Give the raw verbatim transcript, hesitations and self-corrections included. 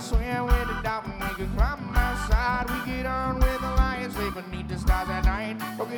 swim with the dolphin, we could climb outside. We could run with the lions, sleep beneath the stars at night.